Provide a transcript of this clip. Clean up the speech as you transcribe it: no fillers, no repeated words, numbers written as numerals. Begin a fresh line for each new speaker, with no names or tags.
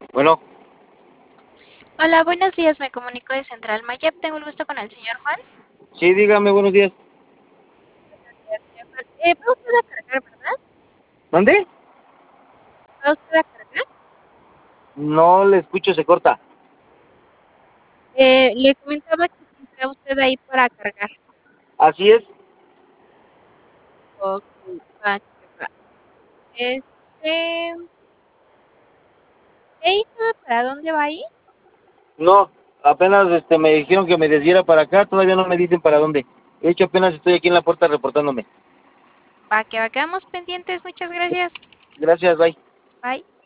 Bueno,
Hola, buenos días. Me comunico de Central Mayep. Tengo el gusto con el señor Juan.
sí, dígame, buenos días.
Señor Juan. ¿Va usted a cargar, verdad?
¿Mande?
¿Va usted a cargar?
No le escucho, se corta.
Le comentaba que si está usted ahí para cargar.
Así es.
Ok, va, que va. ¿Ahí sabe para dónde va a ir?
No, apenas me dijeron que me desviara para acá, todavía no me dicen para dónde. De hecho, apenas estoy aquí en la puerta reportándome.
Va, que va. Quedamos pendientes. Muchas gracias.
Gracias, bye.
Bye.